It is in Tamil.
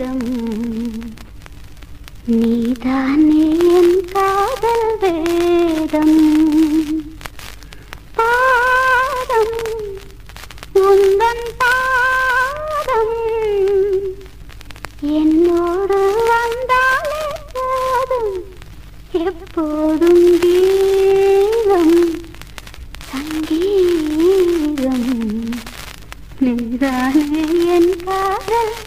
கீதம் நீதானே என் காதல் வேதம் பாதம் உந்தன் பாதம் என்னோடு வந்தாலே போதும் எப்போதும் கீதம் சங்கீதம் நீதானே என் காதல்